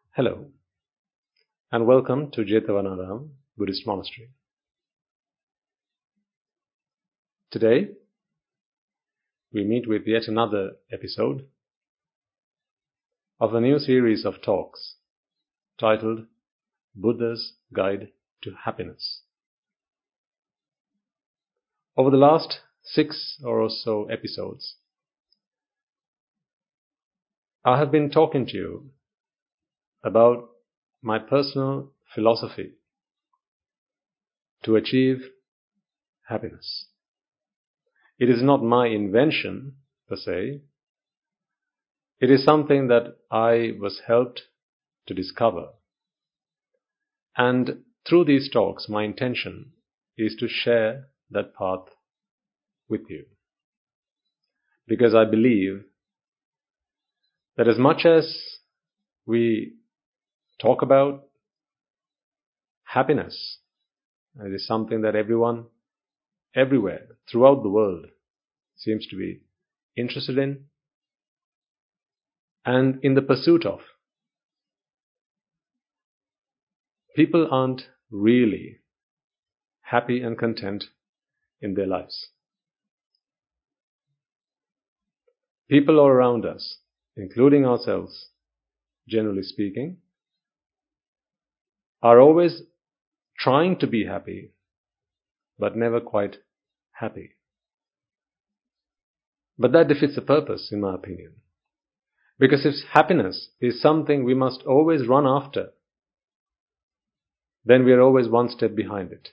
Hello, and welcome to Jetavanaram Buddhist Monastery. Today, we meet with yet another episode of a new series of talks titled Buddha's Guide to Happiness. Over the last 6 or so episodes, I have been talking to you about my personal philosophy to achieve happiness. It is not my invention per se. It is something that I was helped to discover. And through these talks, my intention is to share that path with you. Because I believe that as much as we talk about happiness, it is something that everyone, everywhere, throughout the world, seems to be interested in and in the pursuit of. People aren't really happy and content in their lives. People all around us, including ourselves, generally speaking, are always trying to be happy, but never quite happy. But that defeats the purpose, in my opinion. Because if happiness is something we must always run after, then we are always one step behind it.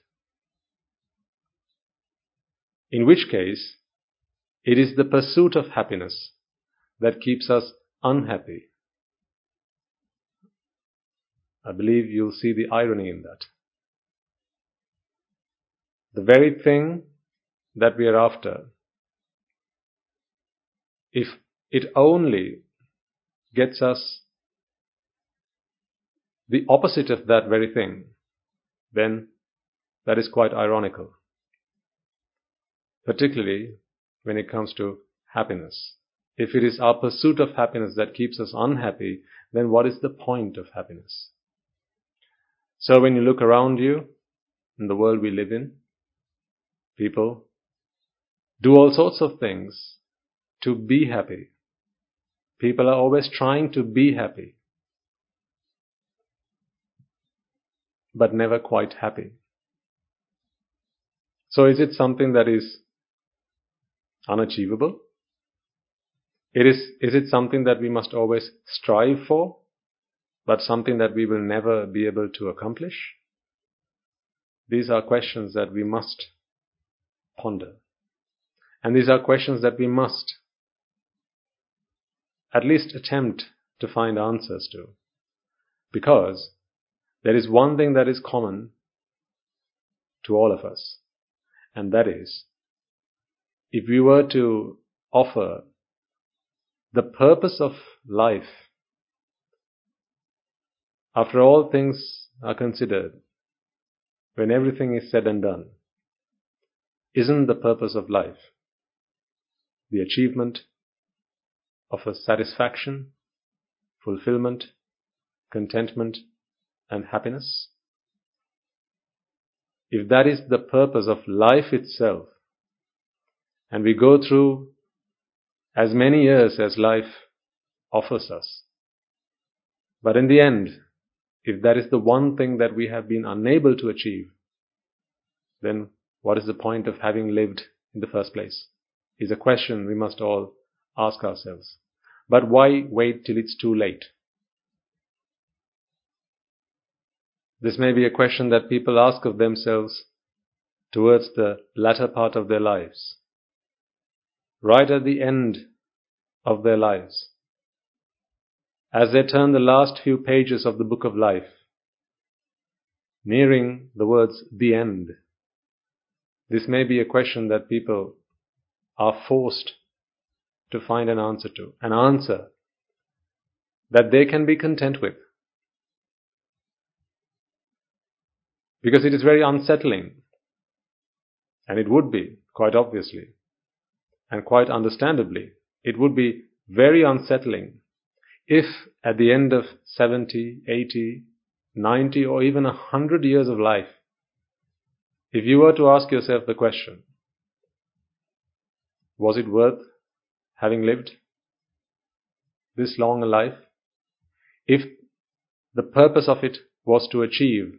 In which case, it is the pursuit of happiness that keeps us unhappy. I believe you'll see the irony in that. The very thing that we are after, if it only gets us the opposite of that very thing, then that is quite ironical. Particularly when it comes to happiness. If it is our pursuit of happiness that keeps us unhappy, then what is the point of happiness? So when you look around you, in the world we live in, people do all sorts of things to be happy. People are always trying to be happy, but never quite happy. So is it something that is unachievable? Is it something that we must always strive for, but something that we will never be able to accomplish? These are questions that we must ponder. And these are questions that we must at least attempt to find answers to. Because there is one thing that is common to all of us, and that is, if we were to offer the purpose of life, after all things are considered, when everything is said and done, isn't the purpose of life the achievement of a satisfaction, fulfillment, contentment, and happiness? If that is the purpose of life itself, and we go through as many years as life offers us, but in the end, if that is the one thing that we have been unable to achieve, then what is the point of having lived in the first place? Is a question we must all ask ourselves. But why wait till it's too late? This may be a question that people ask of themselves towards the latter part of their lives. Right at the end of their lives, as they turn the last few pages of the book of life, nearing the words, the end, this may be a question that people are forced to find an answer to, an answer that they can be content with. Because it is very unsettling, and it would be, quite obviously, and quite understandably, it would be very unsettling if at the end of 70, 80, 90 or even 100 years of life, if you were to ask yourself the question, was it worth having lived this long a life? If the purpose of it was to achieve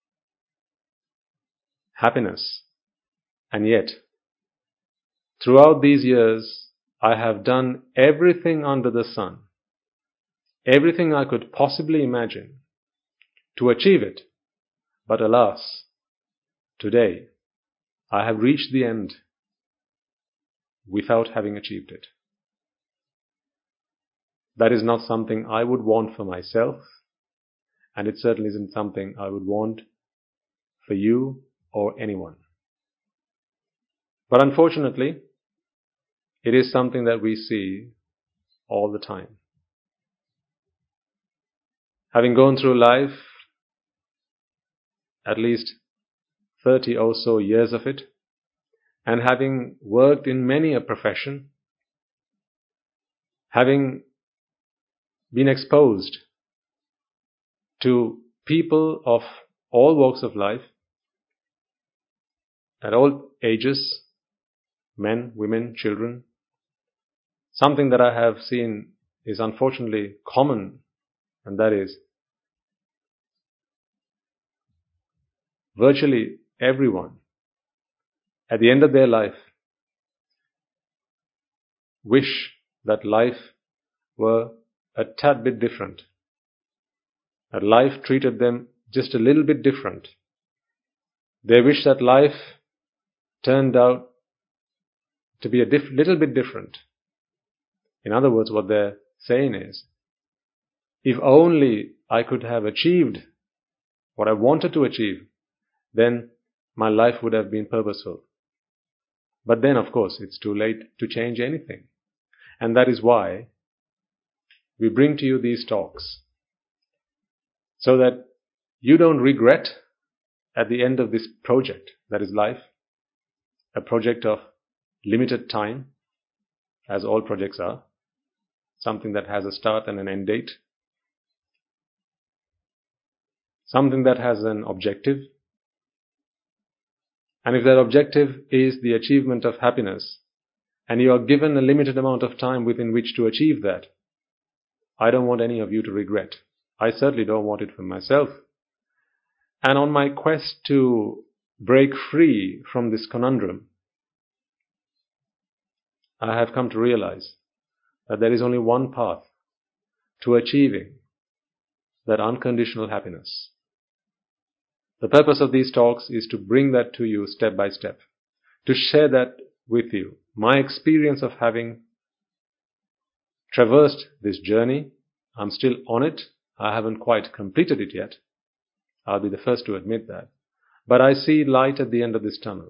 happiness, and yet throughout these years I have done everything under the sun, everything I could possibly imagine to achieve it, but alas, today I have reached the end without having achieved it. That is not something I would want for myself, and it certainly isn't something I would want for you or anyone. But unfortunately, it is something that we see all the time. Having gone through life, at least 30 or so years of it, and having worked in many a profession, having been exposed to people of all walks of life, at all ages, men, women, children, something that I have seen is unfortunately common, and that is virtually everyone at the end of their life wish that life were a tad bit different, that life treated them just a little bit different. They wish that life turned out to be a little bit different. In other words, what they're saying is, if only I could have achieved what I wanted to achieve, then my life would have been purposeful. But then, of course, it's too late to change anything. And that is why we bring to you these talks, so that you don't regret at the end of this project, that is life, a project of limited time, as all projects are, something that has a start and an end date, something that has an objective. And if that objective is the achievement of happiness, and you are given a limited amount of time within which to achieve that, I don't want any of you to regret. I certainly don't want it for myself. And on my quest to break free from this conundrum, I have come to realize that there is only one path to achieving that unconditional happiness. The purpose of these talks is to bring that to you step by step, to share that with you. My experience of having traversed this journey, I'm still on it. I haven't quite completed it yet. I'll be the first to admit that. But I see light at the end of this tunnel.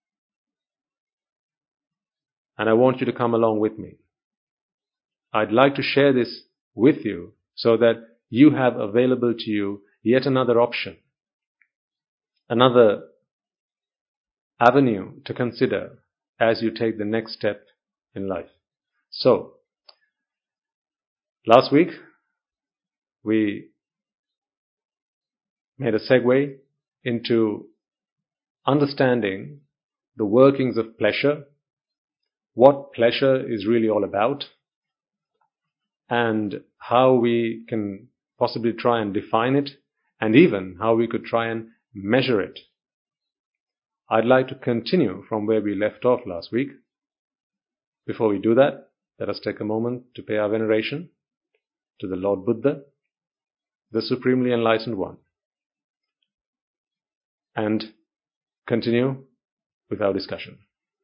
And I want you to come along with me. I'd like to share this with you so that you have available to you yet another option, another avenue to consider as you take the next step in life. So, last week we made a segue into understanding the workings of pleasure, what pleasure is really all about, and how we can possibly try and define it, and even how we could try and measure it. I'd like to continue from where we left off last week. Before we do that, let us take a moment to pay our veneration to the Lord Buddha, the Supremely Enlightened One, and continue with our discussion.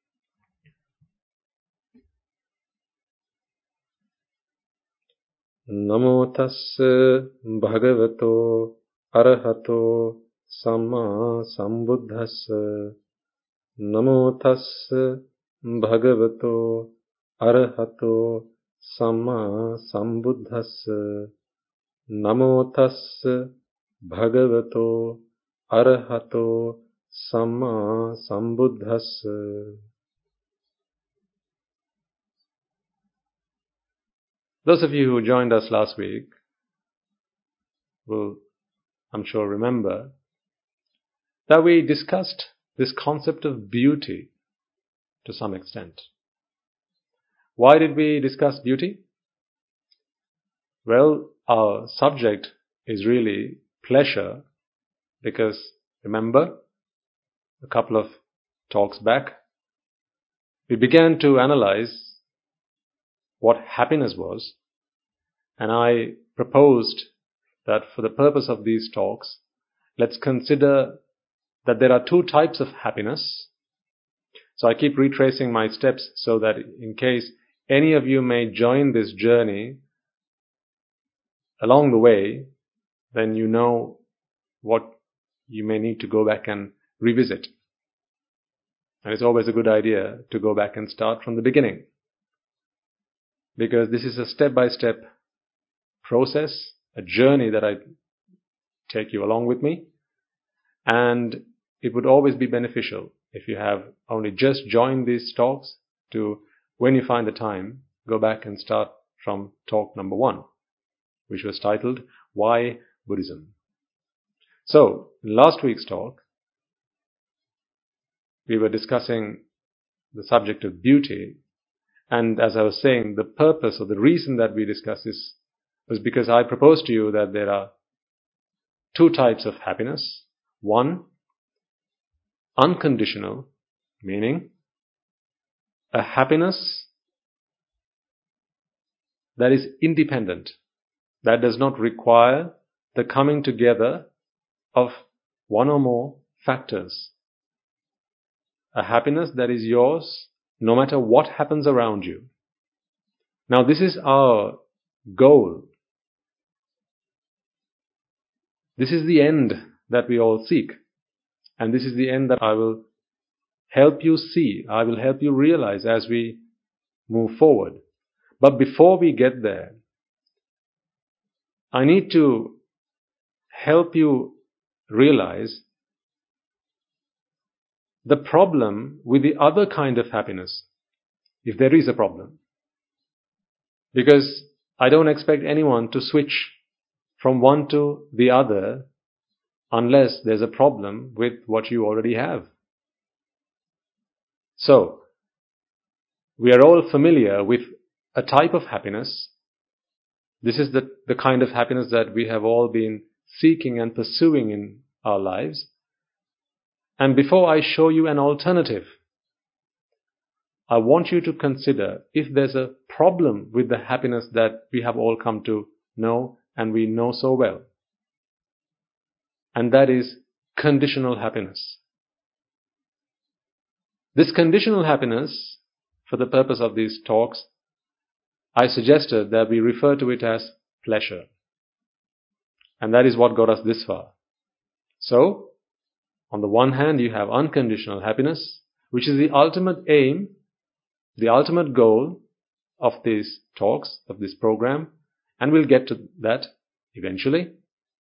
Namo tassa bhagavato arahato samma sambuddhassa. Namo tassa bhagavato arahato samma sambuddhassa. Namo tassa bhagavato arahato samma sambuddhassa. Those of you who joined us last week will, I'm sure, remember that we discussed this concept of beauty to some extent. Why did we discuss beauty? Well, our subject is really pleasure because, remember, a couple of talks back, we began to analyze what happiness was, and I proposed that for the purpose of these talks, let's consider that there are two types of happiness. So I keep retracing my steps so that in case any of you may join this journey along the way, then you know what you may need to go back and revisit. And it's always a good idea to go back and start from the beginning, because this is a step-by-step process, a journey that I take you along with me, and it would always be beneficial if you have only just joined these talks to, when you find the time, go back and start from talk number 1, which was titled, Why Buddhism? So, in last week's talk, we were discussing the subject of beauty, and as I was saying, the purpose or the reason that we discussed this was because I proposed to you that there are two types of happiness. One, unconditional, meaning a happiness that is independent, that does not require the coming together of one or more factors. A happiness that is yours no matter what happens around you. Now, this is our goal. This is the end that we all seek. And this is the end that I will help you see, I will help you realize as we move forward. But before we get there, I need to help you realize the problem with the other kind of happiness, if there is a problem. Because I don't expect anyone to switch from one to the other unless there's a problem with what you already have. So, we are all familiar with a type of happiness. This is the kind of happiness that we have all been seeking and pursuing in our lives. And before I show you an alternative, I want you to consider if there's a problem with the happiness that we have all come to know and we know so well. And that is conditional happiness. This conditional happiness, for the purpose of these talks, I suggested that we refer to it as pleasure. And that is what got us this far. So, on the one hand, you have unconditional happiness, which is the ultimate aim, the ultimate goal of these talks, of this program, and we'll get to that eventually.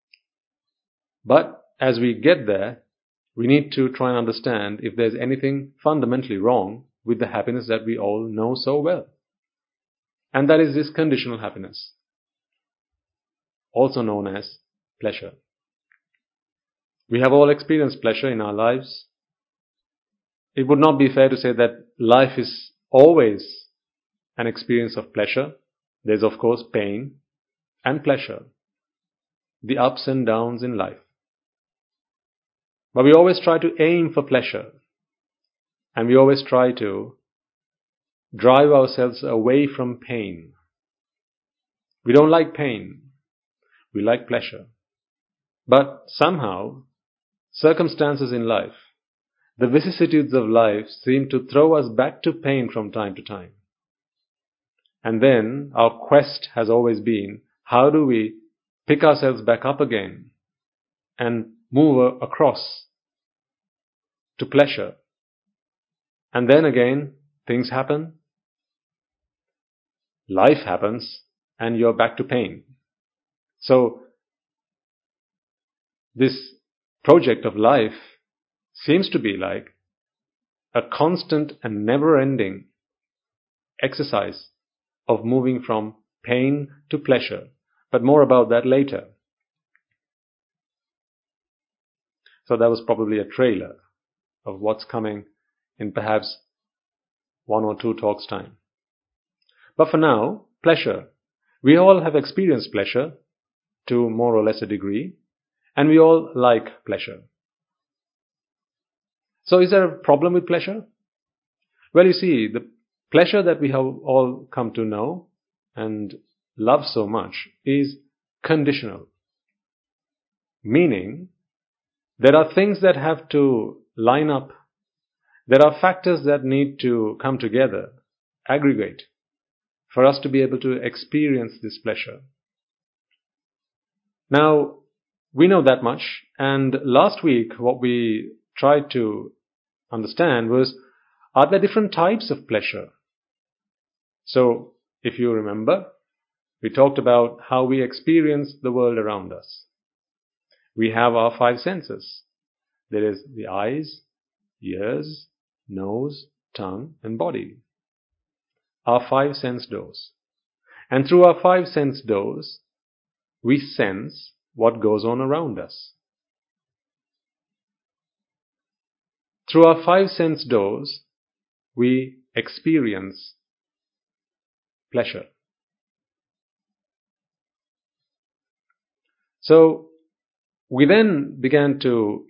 But as we get there, we need to try and understand if there's anything fundamentally wrong with the happiness that we all know so well. And that is this conditional happiness, also known as pleasure. We have all experienced pleasure in our lives. It would not be fair to say that life is always an experience of pleasure. There's of course pain and pleasure, the ups and downs in life. But we always try to aim for pleasure, and we always try to drive ourselves away from pain. We don't like pain, we like pleasure. But somehow, circumstances in life, the vicissitudes of life seem to throw us back to pain from time to time. And then our quest has always been, how do we pick ourselves back up again and move across to pleasure? And then again, things happen, life happens, and you're back to pain. So, this project of life seems to be like a constant and never-ending exercise of moving from pain to pleasure. But more about that later. So that was probably a trailer of what's coming in perhaps 1 or 2 talks' time. But for now, pleasure. We all have experienced pleasure to more or less a degree, and we all like pleasure. So is there a problem with pleasure? Well, you see, the pleasure that we have all come to know and love so much is conditional. Meaning, there are things that have to line up. There are factors that need to come together, aggregate, for us to be able to experience this pleasure. Now, we know that much, and last week what we tried to understand was, are there different types of pleasure? So, if you remember, we talked about how we experience the world around us. We have our 5 senses. There is the eyes, ears, nose, tongue, and body. Our 5 sense doors. And through our 5 sense doors, we sense what goes on around us. Through our 5 sense doors, we experience pleasure. So, we then began to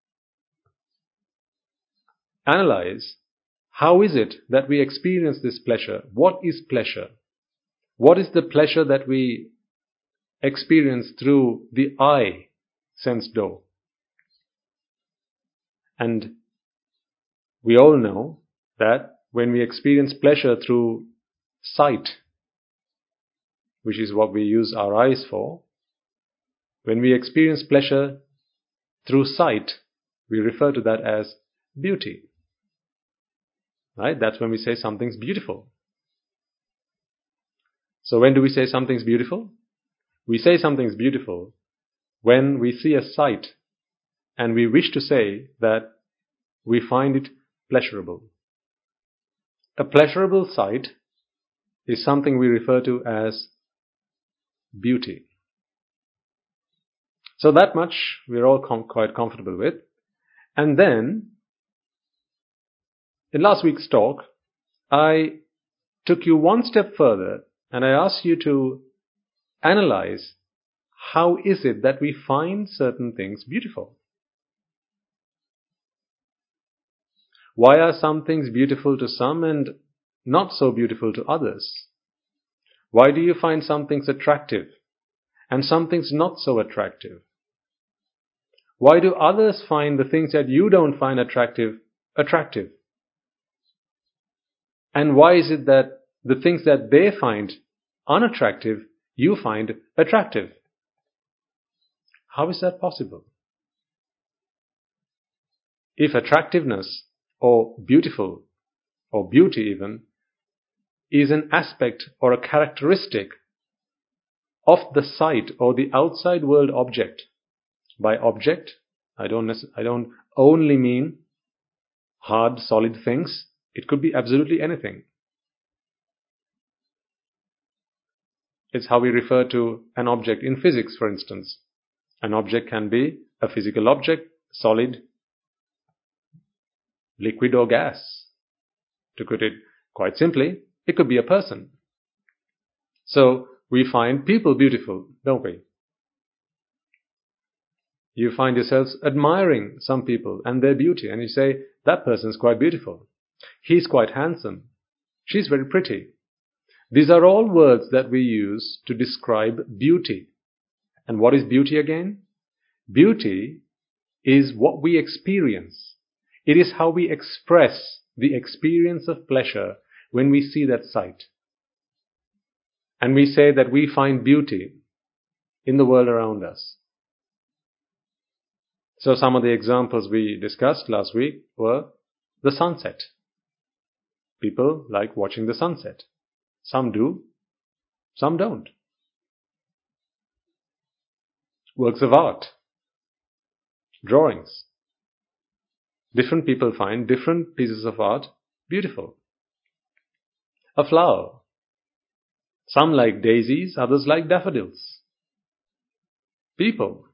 analyze how is it that we experience this pleasure? What is pleasure? What is the pleasure that we experience through the eye sense door? And we all know that when we experience pleasure through sight, which is what we use our eyes for, when we experience pleasure through sight, we refer to that as beauty. Right? That's when we say something's beautiful. So when do we say something's beautiful? We say something's beautiful when we see a sight and we wish to say that we find it pleasurable. A pleasurable sight is something we refer to as beauty. So that much we're all quite comfortable with. And then, in last week's talk, I took you one step further and I asked you to analyze how is it that we find certain things beautiful. Why are some things beautiful to some and not so beautiful to others? Why do you find some things attractive and some things not so attractive? Why do others find the things that you don't find attractive, attractive? And why is it that the things that they find unattractive, you find attractive? How is that possible? If attractiveness or beautiful or beauty even is an aspect or a characteristic of the sight or the outside world object, by object, I don't only mean hard, solid things. It could be absolutely anything. It's how we refer to an object in physics, for instance. An object can be a physical object, solid, liquid or gas. To put it quite simply, it could be a person. So we find people beautiful, don't we? You find yourselves admiring some people and their beauty, and you say, that person's quite beautiful. He's quite handsome. She's very pretty. These are all words that we use to describe beauty. And what is beauty again? Beauty is what we experience. It is how we express the experience of pleasure when we see that sight. And we say that we find beauty in the world around us. So some of the examples we discussed last week were the sunset. People like watching the sunset. Some do, some don't. Works of art, drawings. Different people find different pieces of art beautiful. A flower. Some like daisies, others like daffodils. People.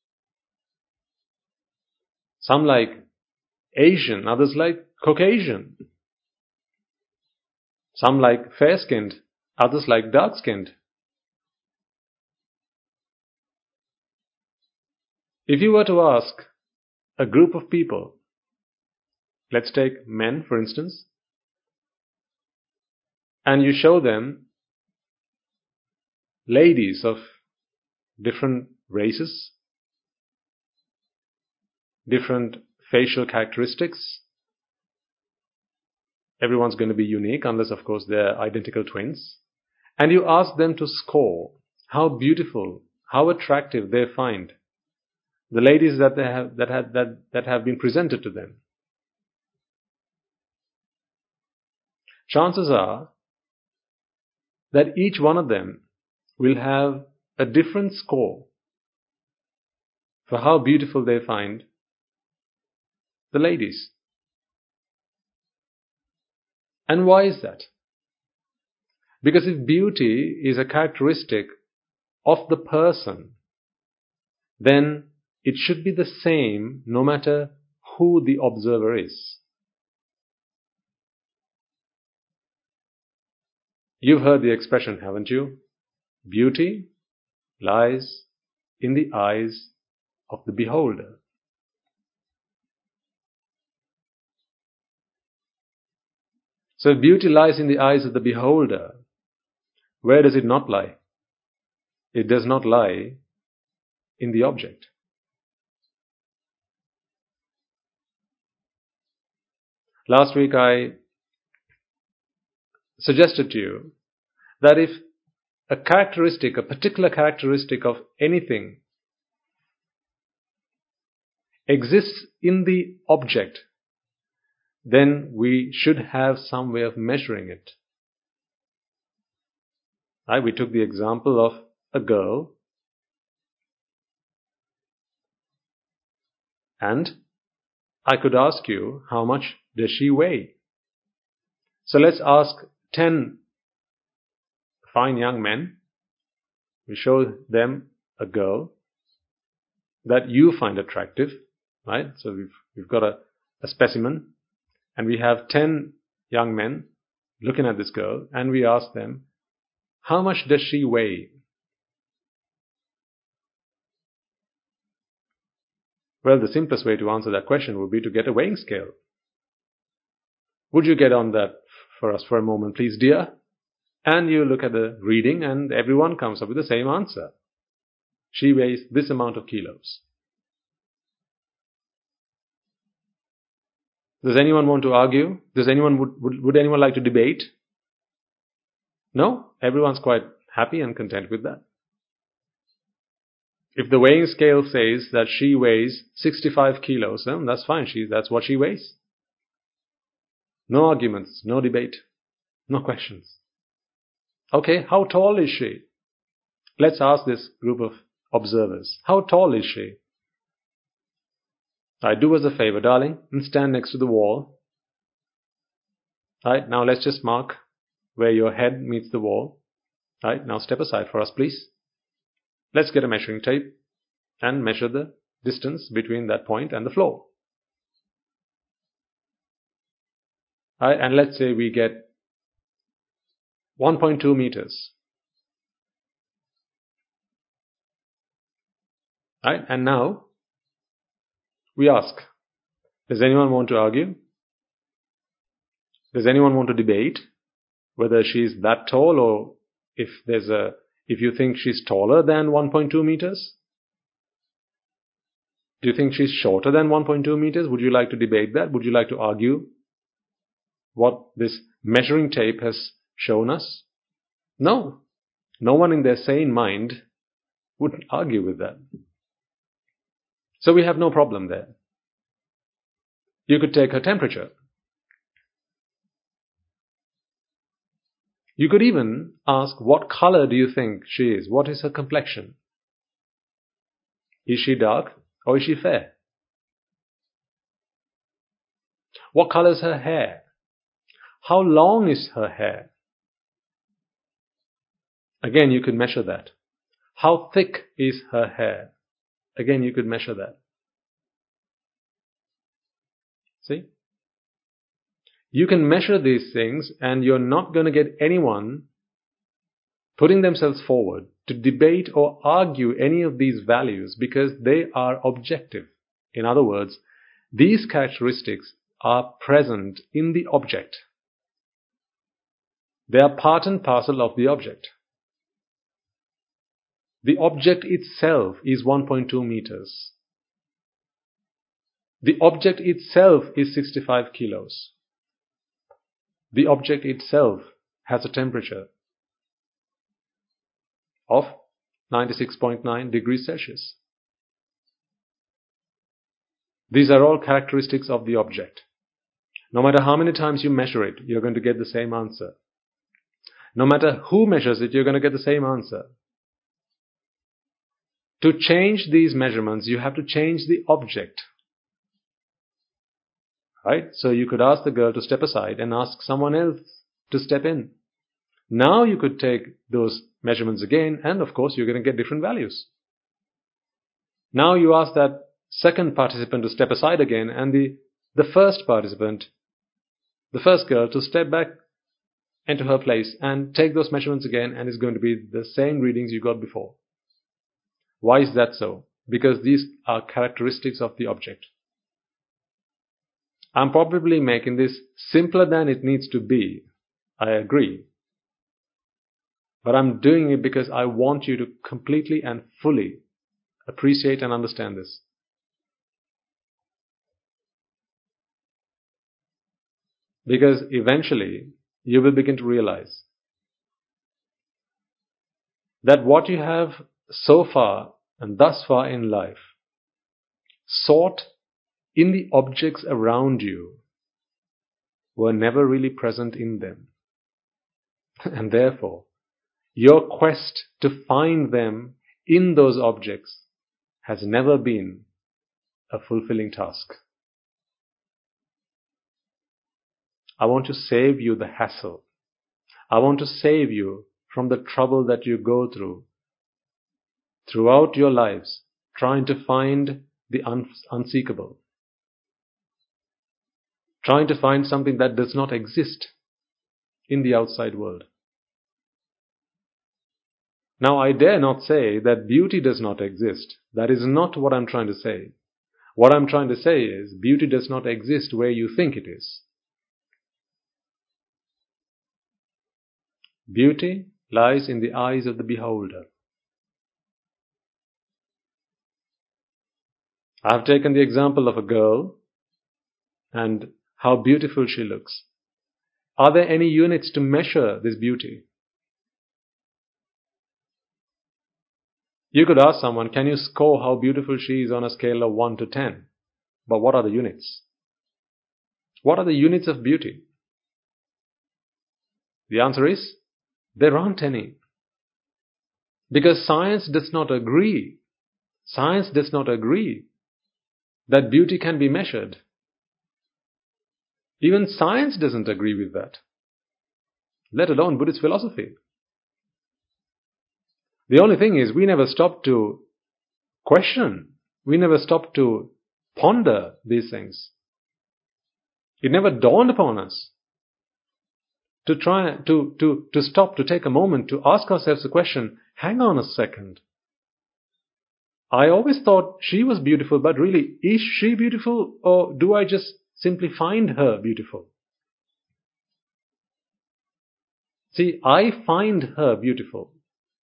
Some like Asian, others like Caucasian. Some like fair-skinned, others like dark-skinned. If you were to ask a group of people, let's take men for instance, and you show them ladies of different races, different facial characteristics, everyone's going to be unique unless of course they're identical twins, and you ask them to score how beautiful, how attractive they find the ladies that have been presented to them. Chances are that each one of them will have a different score for how beautiful they find the ladies. And why is that? Because if beauty is a characteristic of the person, then it should be the same no matter who the observer is. You've heard the expression, haven't you? Beauty lies in the eyes of the beholder. So if beauty lies in the eyes of the beholder, where does it not lie? It does not lie in the object. Last week I suggested to you that if a particular characteristic of anything exists in the object, then we should have some way of measuring it. Right? We took the example of a girl, and I could ask you, how much does she weigh? So let's ask 10 fine young men. We show them a girl that you find attractive, right? So we've got a specimen, and we have 10 young men looking at this girl, and we ask them, how much does she weigh? Well, the simplest way to answer that question would be to get a weighing scale. Would you get on that for us for a moment, please, dear? And you look at the reading, and everyone comes up with the same answer. She weighs this amount of kilos. Does anyone want to argue? Would anyone like to debate? No? Everyone's quite happy and content with that. If the weighing scale says that she weighs 65 kilos, then that's fine. That's what she weighs. No arguments, no debate, no questions. Okay, how tall is she? Let's ask this group of observers. How tall is she? Do us a favor, darling, and stand next to the wall. Right, now let's just mark where your head meets the wall. Right, now step aside for us, please. Let's get a measuring tape and measure the distance between that point and the floor. Right, and let's say we get 1.2 meters. Right, and now we ask, does anyone want to argue? Does anyone want to debate whether she's that tall, or if you think she's taller than 1.2 meters? Do you think she's shorter than 1.2 meters? Would you like to debate that? Would you like to argue what this measuring tape has shown us? No. No one in their sane mind would argue with that. So we have no problem there. You could take her temperature. You could even ask, what color do you think she is? What is her complexion? Is she dark or is she fair? What color is her hair? How long is her hair? Again, you could measure that. How thick is her hair? Again, you could measure that. See? You can measure these things, and you're not going to get anyone putting themselves forward to debate or argue any of these values because they are objective. In other words, these characteristics are present in the object. They are part and parcel of the object. The object itself is 1.2 meters. The object itself is 65 kilos. The object itself has a temperature of 96.9 degrees Celsius. These are all characteristics of the object. No matter how many times you measure it, you're going to get the same answer. No matter who measures it, you're going to get the same answer. To change these measurements, you have to change the object. Right? So you could ask the girl to step aside and ask someone else to step in. Now you could take those measurements again, and of course you're going to get different values. Now you ask that second participant to step aside again, and the first participant, the first girl, to step back into her place and take those measurements again, and it's going to be the same readings you got before. Why is that so? Because these are characteristics of the object. I'm probably making this simpler than it needs to be. I agree. But I'm doing it because I want you to completely and fully appreciate and understand this. Because eventually you will begin to realize that what you have so far and thus far in life sought in the objects around you were never really present in them. And therefore, your quest to find them in those objects has never been a fulfilling task. I want to save you the hassle. I want to save you from the trouble that you go through throughout your lives, trying to find the unseekable. Trying to find something that does not exist in the outside world. Now, I dare not say that beauty does not exist. That is not what I'm trying to say. What I'm trying to say is beauty does not exist where you think it is. Beauty lies in the eyes of the beholder. I have taken the example of a girl and how beautiful she looks. Are there any units to measure this beauty? You could ask someone, can you score how beautiful she is on a scale of 1 to 10? But what are the units? What are the units of beauty? The answer is, there aren't any. Because science does not agree. Science does not agree that beauty can be measured. Even science doesn't agree with that, let alone Buddhist philosophy. The only thing is, we never stop to question. We never stop to ponder these things. It never dawned upon us to try to stop, to take a moment to ask ourselves the question, hang on a second. I always thought she was beautiful, but really, is she beautiful, or do I just simply find her beautiful? See, I find her beautiful.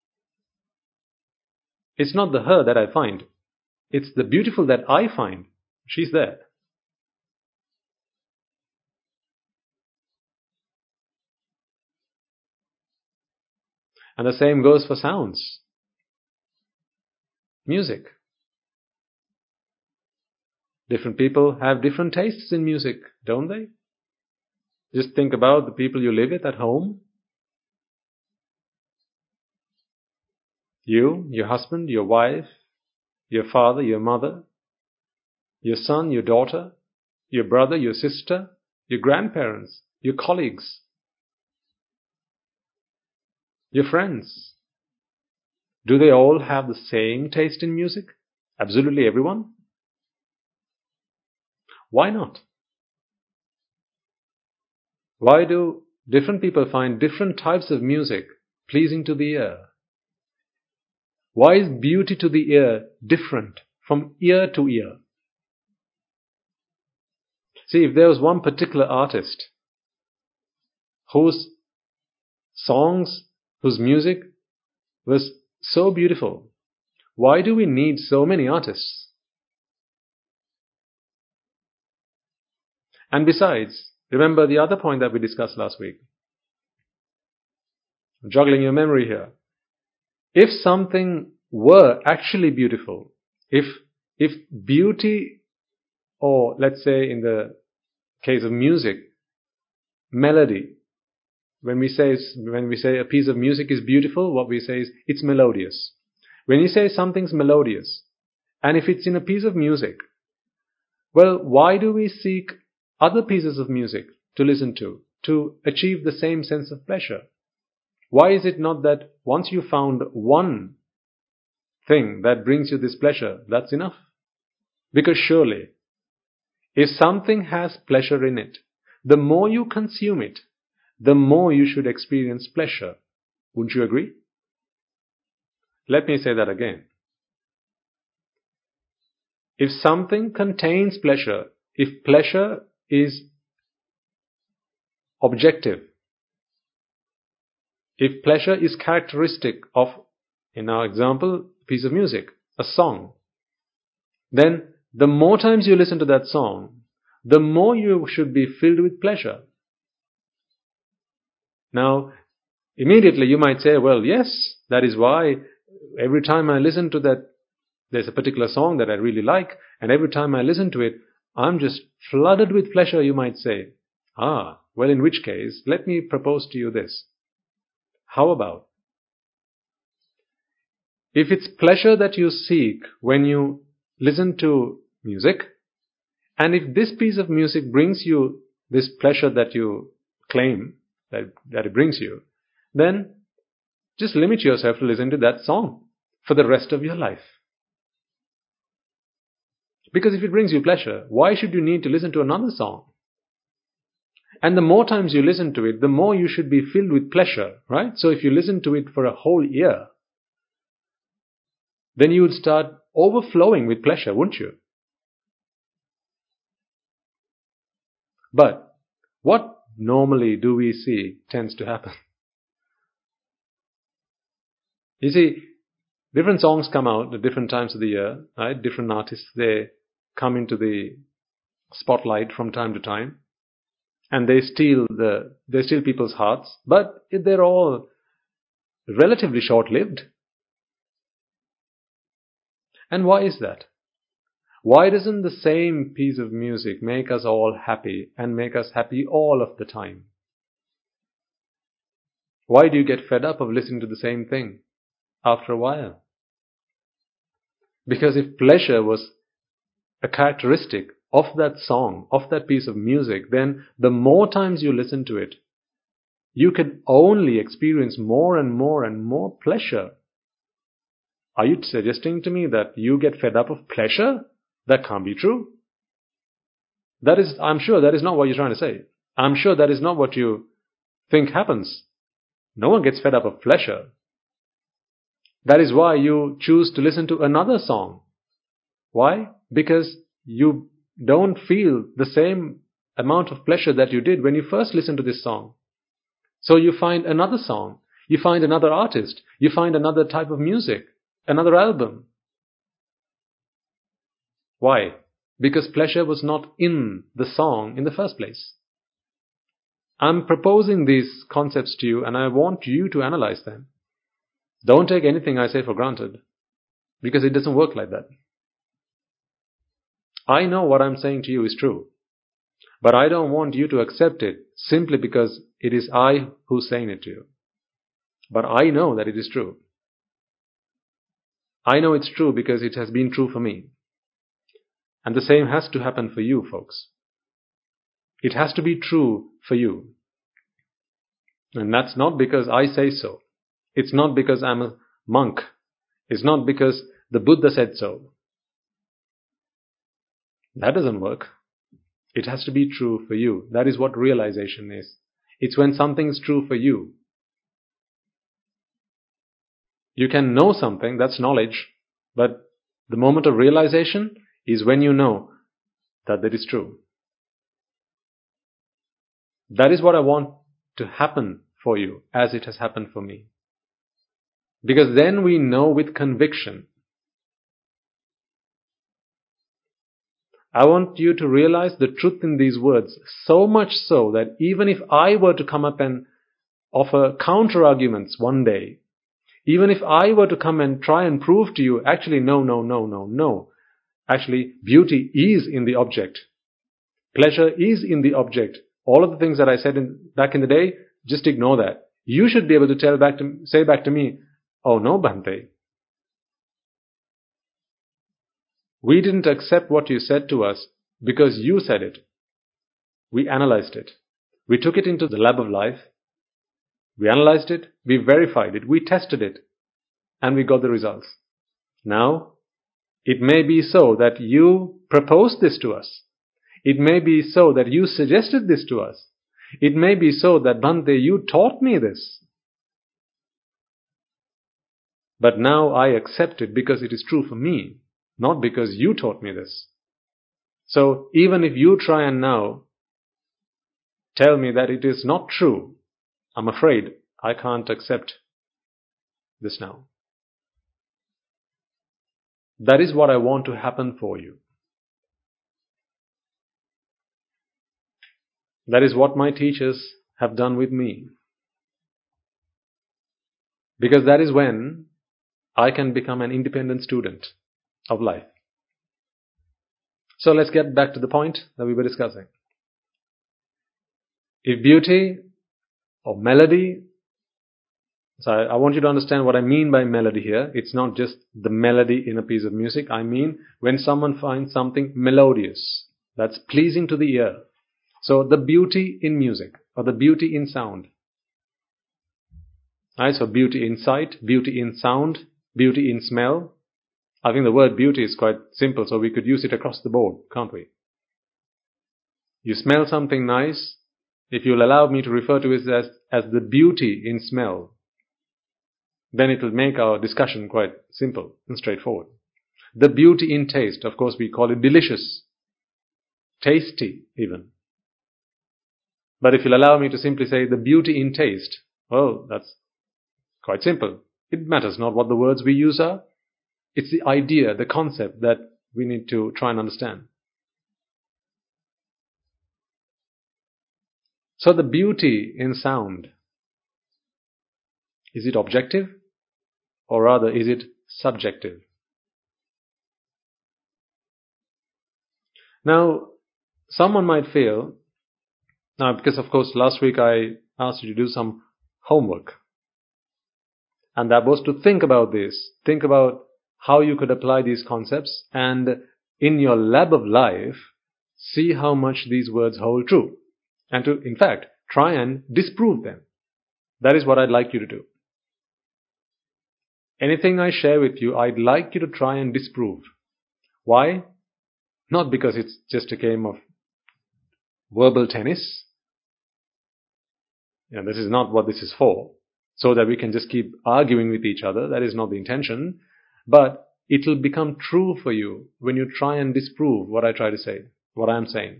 It's not the her that I find. It's the beautiful that I find. She's there. And the same goes for sounds. Music. Different people have different tastes in music, don't they? Just think about the people you live with at home. You, your husband, your wife, your father, your mother, your son, your daughter, your brother, your sister, your grandparents, your colleagues, your friends. Do they all have the same taste in music? Absolutely everyone? Why not? Why do different people find different types of music pleasing to the ear? Why is beauty to the ear different from ear to ear? See, if there was one particular artist whose songs, whose music was so beautiful, why do we need so many artists? And besides, remember the other point that we discussed last week. I'm juggling your memory here. If something were actually beautiful, if beauty, or let's say in the case of music, melody, when we say a piece of music is beautiful, what we say is it's melodious. When you say something's melodious, and if it's in a piece of music, well, why do we seek other pieces of music to listen to achieve the same sense of pleasure? Why is it not that once you found one thing that brings you this pleasure, that's enough? Because surely, if something has pleasure in it, the more you consume it, the more you should experience pleasure. Wouldn't you agree? Let me say that again. If something contains pleasure, if pleasure is objective, if pleasure is characteristic of, in our example, a piece of music, a song, then the more times you listen to that song, the more you should be filled with pleasure. Now, immediately you might say, well, yes, that is why every time I listen to that, there's a particular song that I really like, and every time I listen to it, I'm just flooded with pleasure, you might say. Well, in which case, let me propose to you this. How about, if it's pleasure that you seek when you listen to music, and if this piece of music brings you this pleasure that you claim that it brings you, then just limit yourself to listen to that song for the rest of your life. Because if it brings you pleasure, why should you need to listen to another song? And the more times you listen to it, the more you should be filled with pleasure, right? So if you listen to it for a whole year, then you would start overflowing with pleasure, wouldn't you? But what normally do we see tends to happen? You see, different songs come out at different times of the year, right? Different artists, they come into the spotlight from time to time, and they steal people's hearts, but they're all relatively short-lived. And why is that? Why doesn't the same piece of music make us all happy and make us happy all of the time? Why do you get fed up of listening to the same thing after a while? Because if pleasure was a characteristic of that song, of that piece of music, then the more times you listen to it, you can only experience more and more and more pleasure. Are you suggesting to me that you get fed up of pleasure? That can't be true. I'm sure that is not what you're trying to say. I'm sure that is not what you think happens. No one gets fed up of pleasure. That is why you choose to listen to another song. Why? Because you don't feel the same amount of pleasure that you did when you first listened to this song. So you find another song, you find another artist, you find another type of music, another album. Why? Because pleasure was not in the song in the first place. I'm proposing these concepts to you, and I want you to analyze them. Don't take anything I say for granted, because it doesn't work like that. I know what I'm saying to you is true, but I don't want you to accept it simply because it is I who's saying it to you. But I know that it is true. I know it's true because it has been true for me. And the same has to happen for you, folks. It has to be true for you. And that's not because I say so. It's not because I'm a monk It's not because the Buddha said so. That doesn't work. It has to be true for you. That is what realization is. It's when something is true for you. You can know something, that's knowledge, but the moment of realization is when you know that that is true. That is what I want to happen for you as it has happened for me. Because then we know with conviction. I want you to realize the truth in these words, so much so that even if I were to come up and offer counter arguments one day, even if I were to come and try and prove to you, actually, no. Actually, beauty is in the object. Pleasure is in the object. All of the things that I said back in the day, just ignore that. You should be able to say back to me, oh no, Bhante. We didn't accept what you said to us because you said it. We analyzed it. We took it into the lab of life. We analyzed it. We verified it. We tested it. And we got the results. Now, it may be so that you proposed this to us. It may be so that you suggested this to us. It may be so that, Bhante, you taught me this. But now I accept it because it is true for me, not because you taught me this. So even if you try and now tell me that it is not true, I'm afraid I can't accept this now. That is what I want to happen for you. That is what my teachers have done with me. Because that is when I can become an independent student of life. So let's get back to the point that we were discussing. If beauty or melody, so I want you to understand what I mean by melody here. It's not just the melody in a piece of music. I mean when someone finds something melodious, that's pleasing to the ear. So the beauty in music or the beauty in sound. Right? So beauty in sight, beauty in sound, beauty in smell. I think the word beauty is quite simple, so we could use it across the board, can't we? You smell something nice, if you'll allow me to refer to it as the beauty in smell, then it will make our discussion quite simple and straightforward. The beauty in taste, of course we call it delicious, tasty even. But if you'll allow me to simply say the beauty in taste, well, that's quite simple. It matters not what the words we use are. It's the idea, the concept that we need to try and understand. So the beauty in sound, is it objective? Or rather, is it subjective? Now, someone might feel, now because of course last week I asked you to do some homework. And that was to think about this. Think about how you could apply these concepts and in your lab of life, see how much these words hold true. And to, in fact, try and disprove them. That is what I'd like you to do. Anything I share with you, I'd like you to try and disprove. Why? Not because it's just a game of verbal tennis. This is not what this is for. So that we can just keep arguing with each other. That is not the intention. But it will become true for you when you try and disprove what I try to say, what I'm saying.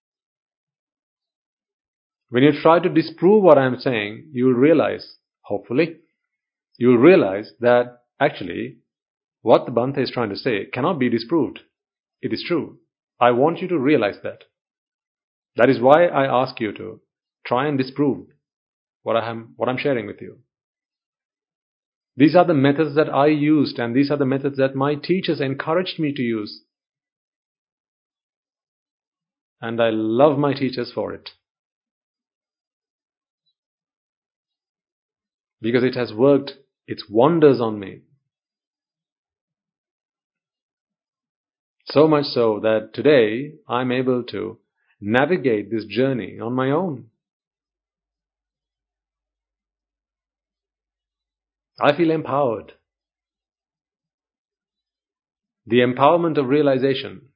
When you try to disprove what I'm saying, you will realize, hopefully, you will realize that actually what the Bhante is trying to say cannot be disproved. It is true. I want you to realize that. That is why I ask you to try and disprove what I'm sharing with you. These are the methods that I used, and these are the methods that my teachers encouraged me to use. And I love my teachers for it. Because it has worked its wonders on me. So much so that today I'm able to navigate this journey on my own. I feel empowered. the empowerment of realization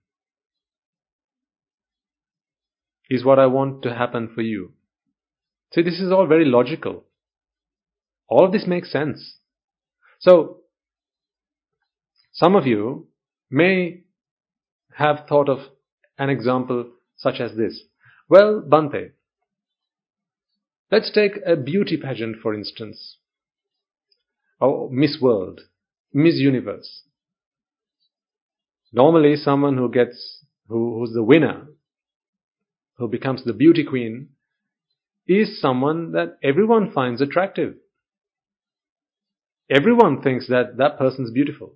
is what I want to happen for you. See, this is all very logical. All of this makes sense. So, some of you may have thought of an example such as this. Well, Bhante, let's take a beauty pageant, for instance. Or Miss World, Miss Universe. Normally, someone who's the winner, who becomes the beauty queen, is someone that everyone finds attractive. Everyone thinks that that person's beautiful.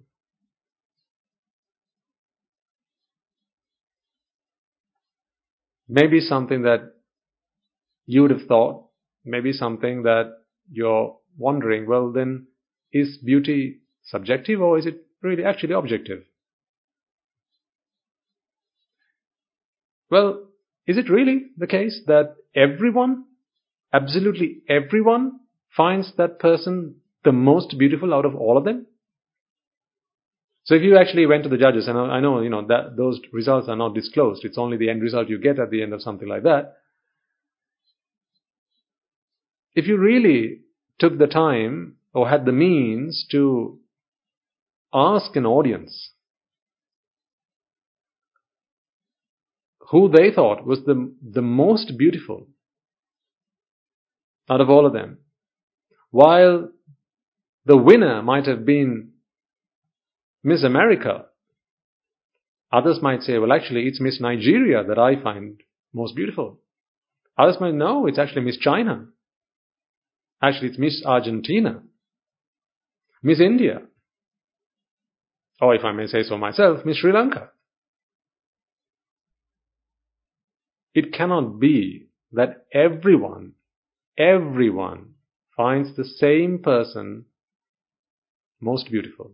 Maybe something that you would have thought, maybe something that you're wondering, well then, is beauty subjective or is it really actually objective? Well, is it really the case that everyone, absolutely everyone, finds that person the most beautiful out of all of them? So if you actually went to the judges, and I know, that those results are not disclosed, it's only the end result you get at the end of something like that. If you really took the time or had the means to ask an audience who they thought was the most beautiful out of all of them, while the winner might have been Miss America, others might say, well, actually, it's Miss Nigeria that I find most beautiful. Others might know it's actually Miss China. Actually, it's Miss Argentina, Miss India, or if I may say so myself, Miss Sri Lanka. It cannot be that everyone finds the same person most beautiful.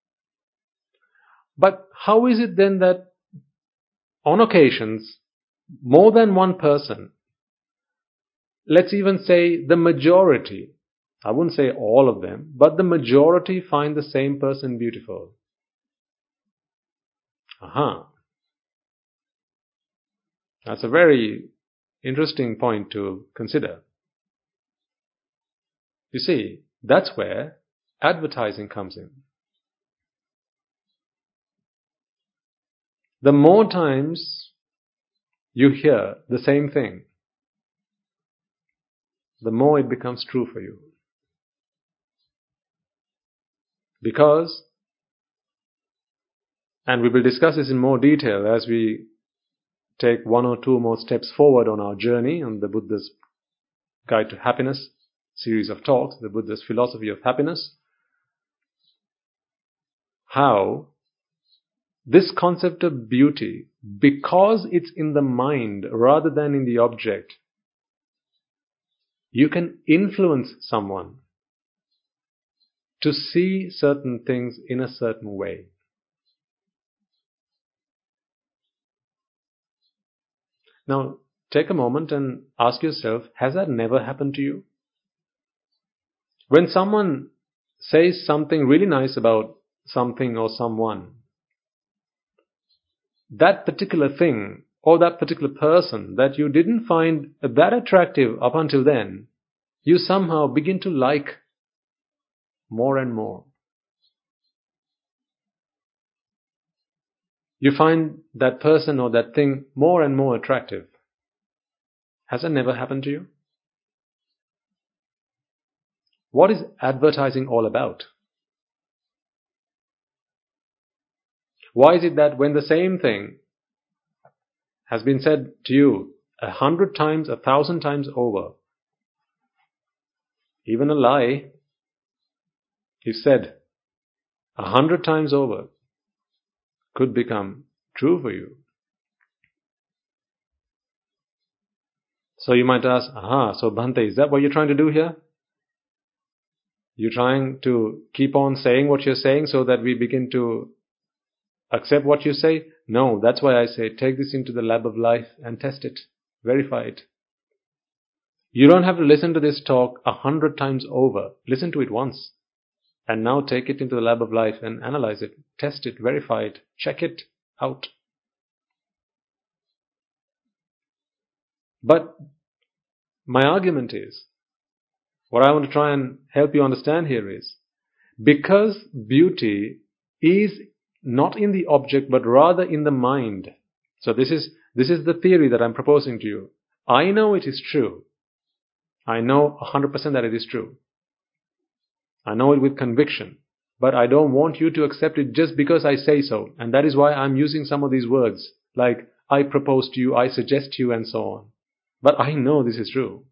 But how is it then that on occasions, more than one person, let's even say the majority, I wouldn't say all of them, but the majority find the same person beautiful? That's a very interesting point to consider. You see, that's where advertising comes in. The more times you hear the same thing, the more it becomes true for you. Because, and we will discuss this in more detail as we take one or two more steps forward on our journey on the Buddha's Guide to Happiness series of talks, the Buddha's philosophy of happiness, how this concept of beauty, because it's in the mind rather than in the object, you can influence someone to see certain things in a certain way. Now, take a moment and ask yourself, has that never happened to you? When someone says something really nice about something or someone, that particular thing or that particular person that you didn't find that attractive up until then, you somehow begin to like more and more. You find that person or that thing more and more attractive. Has that never happened to you? What is advertising all about? Why is it that when the same thing has been said to you 100 times, 1,000 times over, even a lie is said 100 times over, could become true for you? So you might ask, so Bhante, is that what you're trying to do here? You're trying to keep on saying what you're saying so that we begin to accept what you say? No, that's why I say take this into the lab of life and test it, verify it. You don't have to listen to this talk 100 times over. Listen to it once And now take it into the lab of life and analyze it, test it, verify it, check it out. But my argument is, what I want to try and help you understand here is, because beauty is not in the object but rather in the mind. So this is the theory that I'm proposing to you. I know it is true. I know 100% that it is true. I know it with conviction. But I don't want you to accept it just because I say so. And that is why I'm using some of these words, like I propose to you, I suggest to you, and so on. But I know this is true.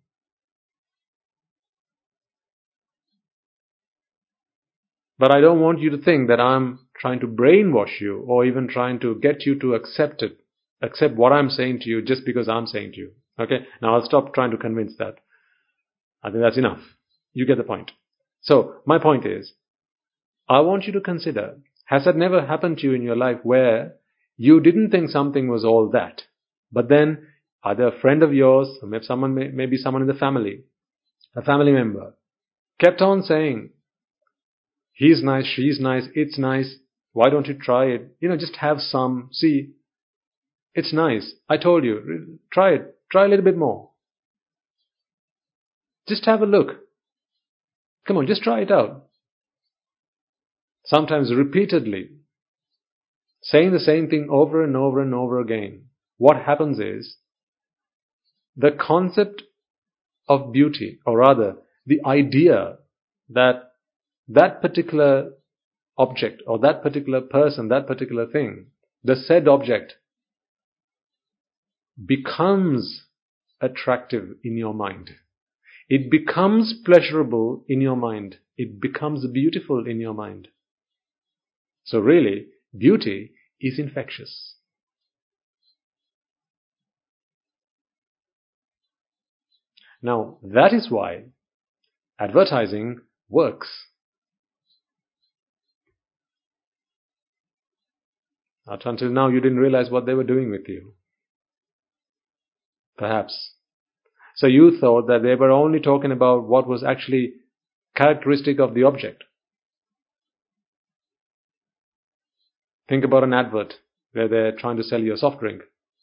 But I don't want you to think that I'm trying to brainwash you or even trying to get you to accept it, accept what I'm saying to you just because I'm saying to you. Okay? Now I'll stop trying to convince that. I think that's enough. You get the point. So, my point is, I want you to consider, has that never happened to you in your life where you didn't think something was all that, but then either a friend of yours, or maybe someone in the family, a family member, kept on saying, he's nice, she's nice, it's nice, why don't you try it? Just have some, see, it's nice. I told you, try it, try a little bit more. Just have a look. Come on, just try it out. Sometimes repeatedly, saying the same thing over and over and over again. What happens is, the concept of beauty, or rather, the idea that that particular object, or that particular person, that particular thing, the said object, becomes attractive in your mind. It becomes pleasurable in your mind. It becomes beautiful in your mind. So really, beauty is infectious. Now, that is why advertising works. Up until now, you didn't realize what they were doing with you. Perhaps. So you thought that they were only talking about what was actually characteristic of the object. Think about an advert where they're trying to sell you a soft drink.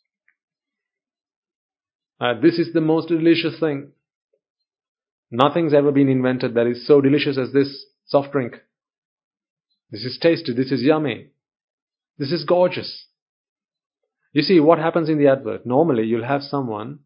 This is the most delicious thing. Nothing's ever been invented that is so delicious as this soft drink. This is tasty. This is yummy. This is gorgeous. You see, what happens in the advert? Normally, you'll have someone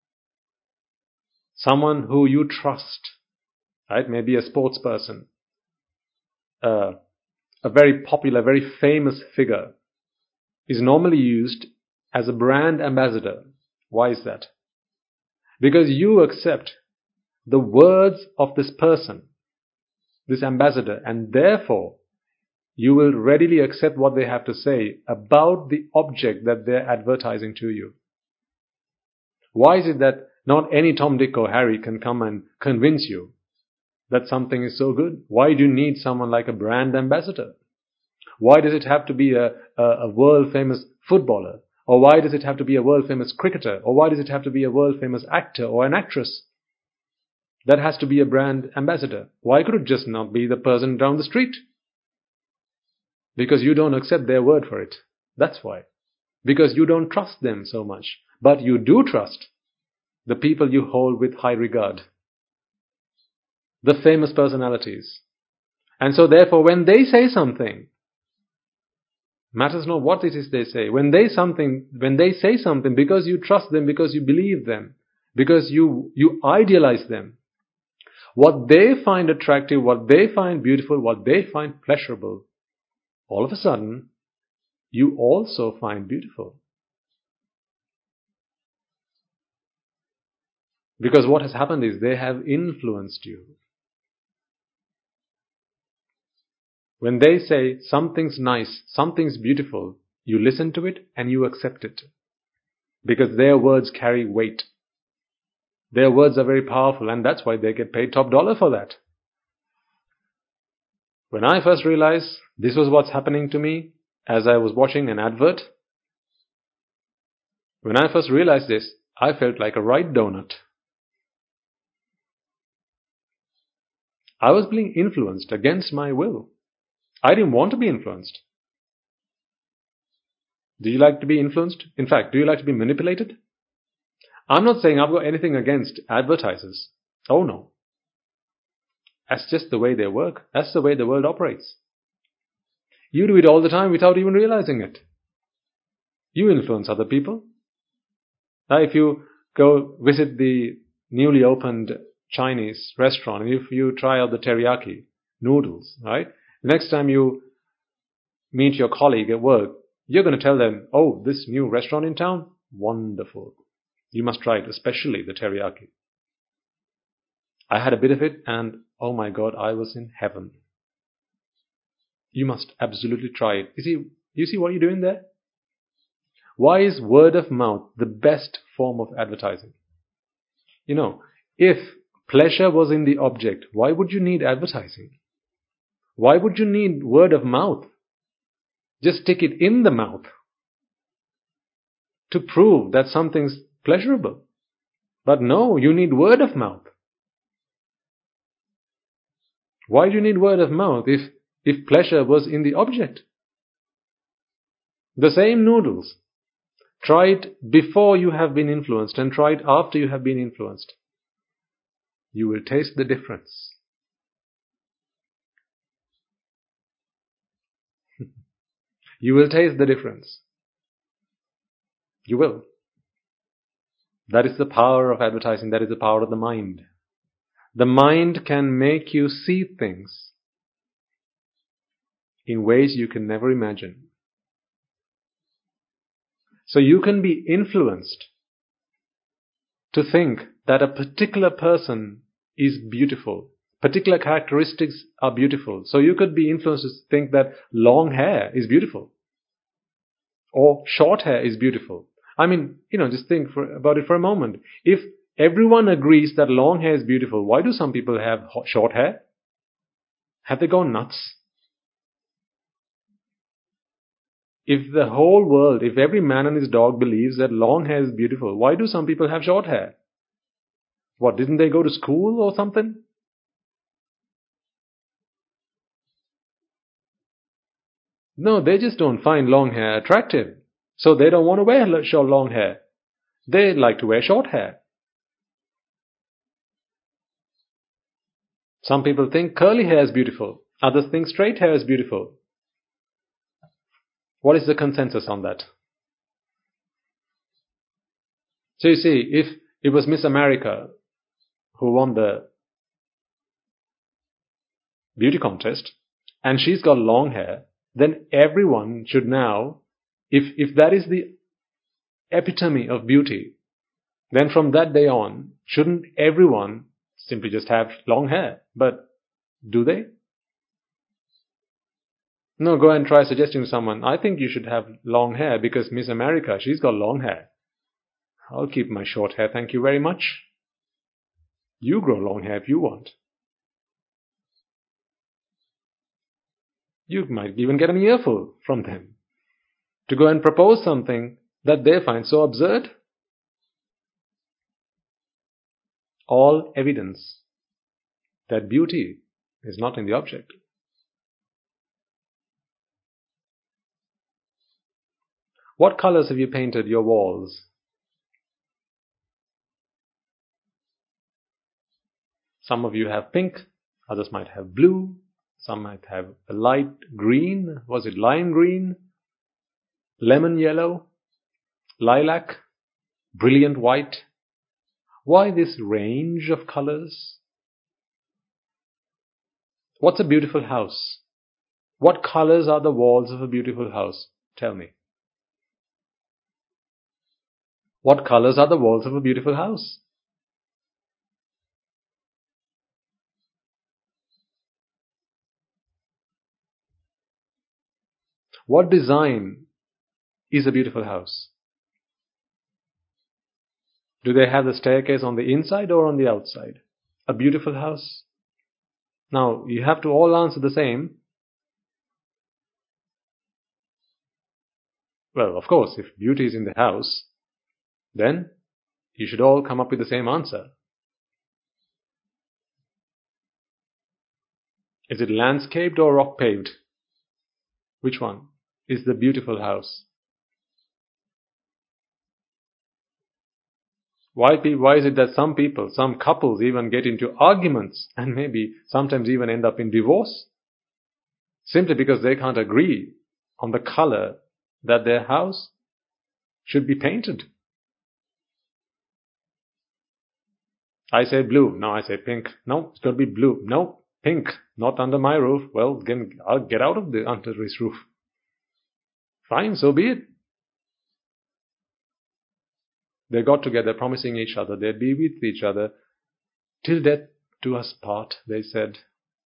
who you trust, right? Maybe a sports person, a very popular, very famous figure, is normally used as a brand ambassador. Why is that? Because you accept the words of this person, this ambassador, and therefore you will readily accept what they have to say about the object that they're advertising to you. Why is it that not any Tom, Dick or Harry can come and convince you that something is so good? Why do you need someone like a brand ambassador? Why does it have to be a world famous footballer? Or why does it have to be a world famous cricketer? Or why does it have to be a world famous actor or an actress? That has to be a brand ambassador. Why could it just not be the person down the street? Because you don't accept their word for it. That's why. Because you don't trust them so much. But you do trust the people you hold with high regard. The famous personalities. And so therefore when they say something, matters not what it is they say. When they say something, because you trust them, because you believe them, because you idealize them, what they find attractive, what they find beautiful, what they find pleasurable, all of a sudden, you also find beautiful. Because what has happened is they have influenced you. When they say something's nice, something's beautiful, you listen to it and you accept it. Because their words carry weight. Their words are very powerful, and that's why they get paid top dollar for that. When I first realized this was what's happening to me as I was watching an advert, when I first realized this, I felt like a right donut. I was being influenced against my will. I didn't want to be influenced. Do you like to be influenced? In fact, do you like to be manipulated? I'm not saying I've got anything against advertisers. Oh no. That's just the way they work. That's the way the world operates. You do it all the time without even realizing it. You influence other people. Now, if you go visit the newly opened Chinese restaurant, and if you try out the teriyaki noodles, right? Next time you meet your colleague at work, you're going to tell them, oh, this new restaurant in town, wonderful. You must try it, especially the teriyaki. I had a bit of it, and oh my God, I was in heaven. You must absolutely try it. You see what you're doing there? Why is word of mouth the best form of advertising? You know, if pleasure was in the object, why would you need advertising? Why would you need word of mouth? Just stick it in the mouth to prove that something's pleasurable. But no, you need word of mouth. Why do you need word of mouth if pleasure was in the object? The same noodles. Try it before you have been influenced and try it after you have been influenced. You will taste the difference. You will taste the difference. You will. That is the power of advertising. That is the power of the mind. The mind can make you see things in ways you can never imagine. So you can be influenced to think that a particular person is beautiful. Particular characteristics are beautiful. So you could be influenced to think that long hair is beautiful. Or short hair is beautiful. I mean, just think about it for a moment. If everyone agrees that long hair is beautiful, why do some people have short hair? Have they gone nuts? If the whole world, if every man and his dog believes that long hair is beautiful, why do some people have short hair? What, didn't they go to school or something? No, they just don't find long hair attractive. So they don't want to wear long hair. They like to wear short hair. Some people think curly hair is beautiful. Others think straight hair is beautiful. What is the consensus on that? So you see, if it was Miss America who won the beauty contest and she's got long hair, then everyone should now, if that is the epitome of beauty, then from that day on, shouldn't everyone simply just have long hair? But do they? No, go and try suggesting to someone, I think you should have long hair because Miss America, she's got long hair. I'll keep my short hair, thank you very much. You grow long hair if you want. You might even get an earful from them to go and propose something that they find so absurd. All evidence that beauty is not in the object. What colors have you painted your walls? Some of you have pink, others might have blue, some might have a light green. Was it lime green? Lemon yellow? Lilac? Brilliant white? Why this range of colors? What's a beautiful house? What colors are the walls of a beautiful house? Tell me. What colors are the walls of a beautiful house? What design is a beautiful house? Do they have the staircase on the inside or on the outside? A beautiful house? Now, you have to all answer the same. Well, of course, if beauty is in the house, then you should all come up with the same answer. Is it landscaped or rock paved? Which one is the beautiful house? Why is it that some people, some couples even get into arguments and maybe sometimes even end up in divorce? Simply because they can't agree on the color that their house should be painted. I say blue. No, I say pink. No, it's got to be blue. No, pink. Not under my roof. Well, again, I'll get out of under this roof. Fine, so be it. They got together promising each other they'd be with each other till death do us part, they said.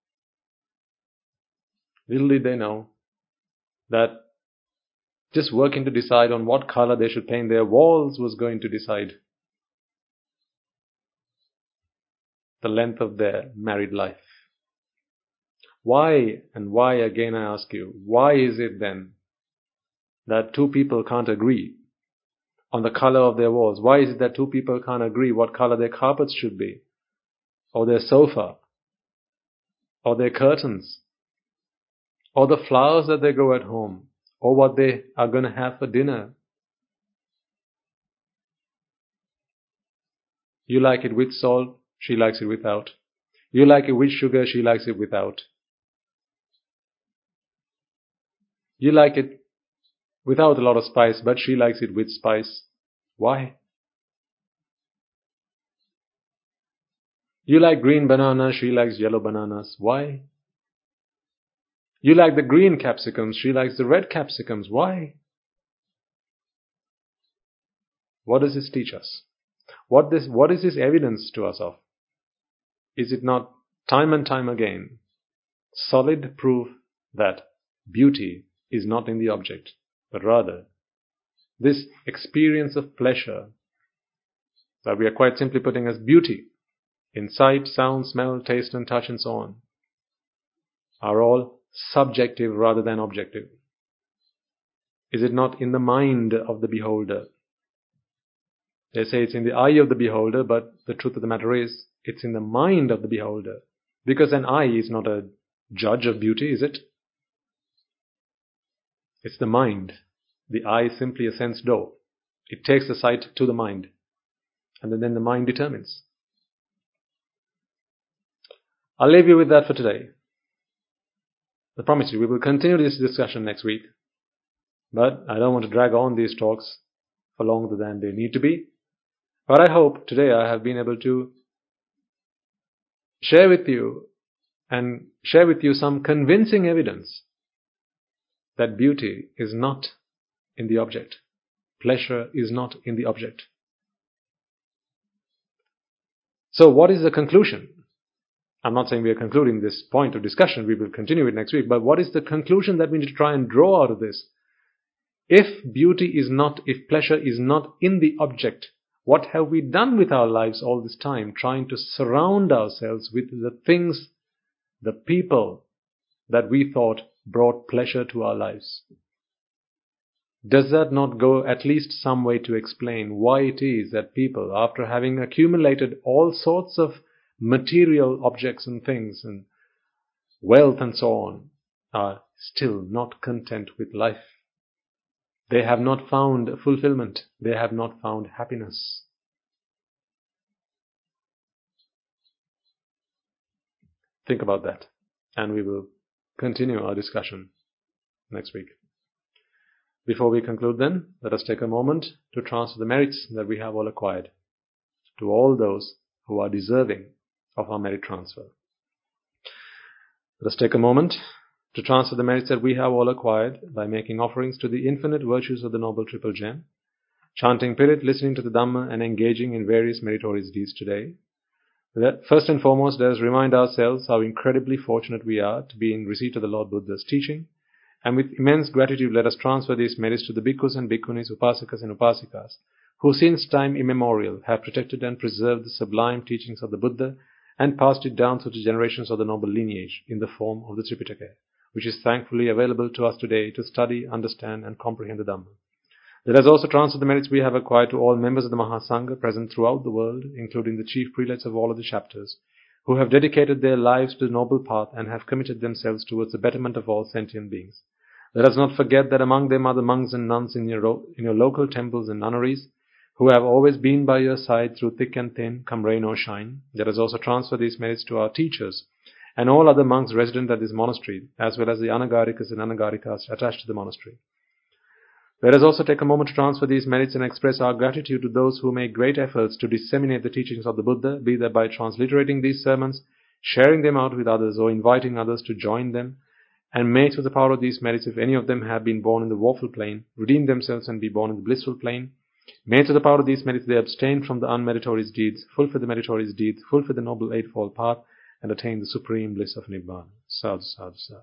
Little did they know that just working to decide on what color they should paint their walls was going to decide the length of their married life. Why, and why again I ask you, why is it then that two people can't agree on the color of their walls? Why is it that two people can't agree what color their carpets should be, or their sofa, or their curtains, or the flowers that they grow at home, or what they are going to have for dinner? You like it with salt, she likes it without. You like it with sugar, she likes it without. You like it without a lot of spice, but she likes it with spice. Why? You like green bananas, she likes yellow bananas. Why? You like the green capsicums, she likes the red capsicums. Why? What does this teach us? What is this evidence to us of? Is it not time and time again solid proof that beauty is not in the object, but rather this experience of pleasure that we are quite simply putting as beauty in sight, sound, smell, taste and touch and so on are all subjective rather than objective? Is it not in the mind of the beholder? They say it's in the eye of the beholder, but the truth of the matter is, it's in the mind of the beholder. Because an eye is not a judge of beauty, is it? It's the mind. The eye is simply a sense door. It takes the sight to the mind. And then the mind determines. I'll leave you with that for today. I promise you, we will continue this discussion next week. But I don't want to drag on these talks for longer than they need to be. But I hope today I have been able to share with you some convincing evidence that beauty is not in the object. Pleasure is not in the object. So what is the conclusion? I'm not saying we are concluding this point of discussion. We will continue it next week. But what is the conclusion that we need to try and draw out of this? If pleasure is not in the object, what have we done with our lives all this time, trying to surround ourselves with the things, the people that we thought brought pleasure to our lives? Does that not go at least some way to explain why it is that people, after having accumulated all sorts of material objects and things and wealth and so on, are still not content with life? They have not found fulfillment. They have not found happiness. Think about that, and we will continue our discussion next week. Before we conclude then, let us take a moment to transfer the merits that we have all acquired to all those who are deserving of our merit transfer. Let us take a moment to transfer the merits that we have all acquired by making offerings to the infinite virtues of the Noble Triple Gem, chanting Pirit, listening to the Dhamma, and engaging in various meritorious deeds today. First and foremost, let us remind ourselves how incredibly fortunate we are to be in receipt of the Lord Buddha's teaching, and with immense gratitude let us transfer these merits to the bhikkhus and bhikkhunis, upasakas and upasikas, who since time immemorial have protected and preserved the sublime teachings of the Buddha and passed it down through the generations of the noble lineage in the form of the Tripitaka, which is thankfully available to us today to study, understand and comprehend the Dhamma. Let us also transfer the merits we have acquired to all members of the Mahasangha present throughout the world, including the chief prelates of all of the chapters, who have dedicated their lives to the noble path and have committed themselves towards the betterment of all sentient beings. Let us not forget that among them are the monks and nuns in your local temples and nunneries, who have always been by your side through thick and thin, come rain or shine. Let us also transfer these merits to our teachers and all other monks resident at this monastery, as well as the Anagarikas and Anagarikas attached to the monastery. Let us also take a moment to transfer these merits and express our gratitude to those who make great efforts to disseminate the teachings of the Buddha, be that by transliterating these sermons, sharing them out with others, or inviting others to join them. And may through the power of these merits, if any of them have been born in the woeful plane, redeem themselves and be born in the blissful plane. May through the power of these merits they abstain from the unmeritorious deeds, fulfill the meritorious deeds, fulfill the noble eightfold path, and attain the supreme bliss of Nibbana. Sadhu, sadhu, sadhu.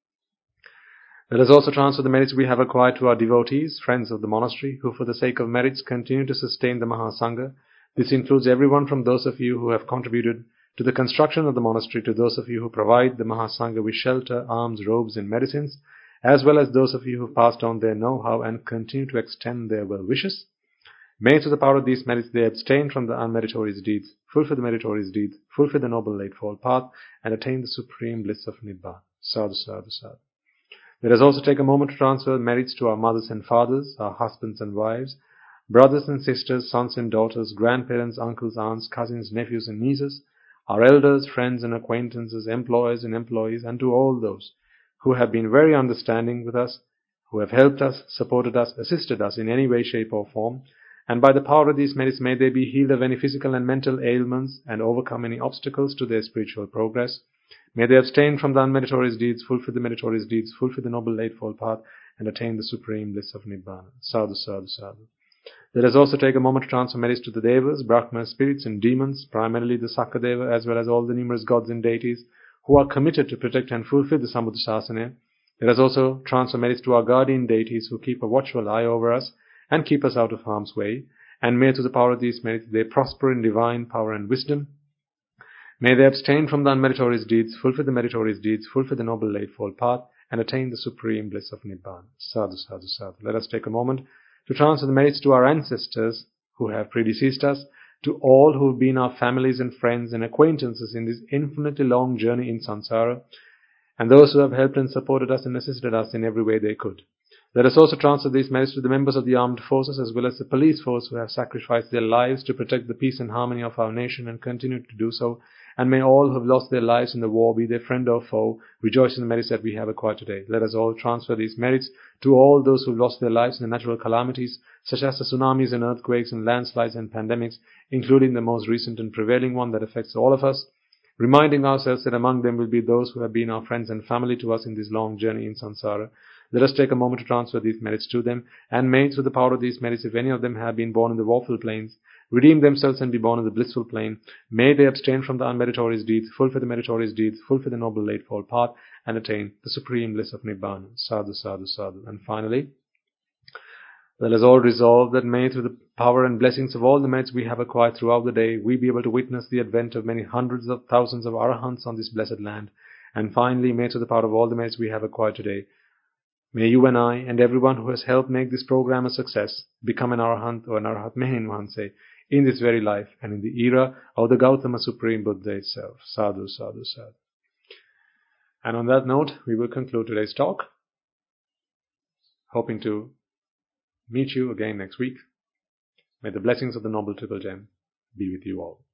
Let us also transfer the merits we have acquired to our devotees, friends of the monastery, who for the sake of merits continue to sustain the Mahasangha. This includes everyone from those of you who have contributed to the construction of the monastery, to those of you who provide the Mahasangha with shelter, alms, robes and medicines, as well as those of you who passed on their know-how and continue to extend their well wishes. May through the power of these merits they abstain from the unmeritorious deeds, fulfill the meritorious deeds, fulfill the noble eightfold path, and attain the supreme bliss of Nibbana. Sadhu, sadhu, sadhu. Let us also take a moment to transfer merits to our mothers and fathers, our husbands and wives, brothers and sisters, sons and daughters, grandparents, uncles, aunts, cousins, nephews and nieces, our elders, friends and acquaintances, employers and employees, and to all those who have been very understanding with us, who have helped us, supported us, assisted us in any way, shape or form. And by the power of these merits may they be healed of any physical and mental ailments and overcome any obstacles to their spiritual progress. May they abstain from the unmeritorious deeds, fulfill the meritorious deeds, fulfill the noble eightfold path, and attain the supreme bliss of Nibbana. Sadhu, sadhu, sadhu. Let us also take a moment to transfer merits to the Devas, Brahmas, spirits and demons, primarily the Sakadeva, as well as all the numerous gods and deities who are committed to protect and fulfill the Sambuddhasasana. Let us also transfer merits to our guardian deities who keep a watchful eye over us and keep us out of harm's way. And may through the power of these merits they prosper in divine power and wisdom. May they abstain from the unmeritorious deeds, fulfill the meritorious deeds, fulfill the noble eightfold path, and attain the supreme bliss of Nibbana. Sadhu, sadhu, sadhu. Let us take a moment to transfer the merits to our ancestors who have predeceased us, to all who have been our families and friends and acquaintances in this infinitely long journey in samsara, and those who have helped and supported us and assisted us in every way they could. Let us also transfer these merits to the members of the armed forces as well as the police force who have sacrificed their lives to protect the peace and harmony of our nation and continue to do so. And may all who have lost their lives in the war, be they friend or foe, rejoice in the merits that we have acquired today. Let us all transfer these merits to all those who have lost their lives in the natural calamities, such as the tsunamis and earthquakes and landslides and pandemics, including the most recent and prevailing one that affects all of us, reminding ourselves that among them will be those who have been our friends and family to us in this long journey in samsara. Let us take a moment to transfer these merits to them, and may through the power of these merits, if any of them have been born in the woeful planes, redeem themselves and be born in the blissful plane. May they abstain from the unmeritorious deeds, fulfill the meritorious deeds, fulfill the noble eightfold path, and attain the supreme bliss of Nibbana. Sadhu, sadhu, sadhu. And finally, let us all resolve that may through the power and blessings of all the merits we have acquired throughout the day, we be able to witness the advent of many hundreds of thousands of arahants on this blessed land. And finally, may through the power of all the merits we have acquired today, may you and I and everyone who has helped make this program a success become an arahant or an arahat mehin Mahanse in this very life and in the era of the Gautama Supreme Buddha itself. Sadhu, sadhu, sadhu. And on that note, we will conclude today's talk, hoping to meet you again next week. May the blessings of the Noble Triple Gem be with you all.